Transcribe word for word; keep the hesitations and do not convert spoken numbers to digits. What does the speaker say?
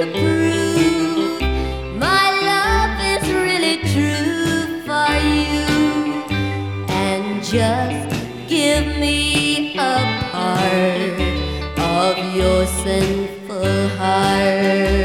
to prove my love is really true for you. And just give me a part of your sinful heart.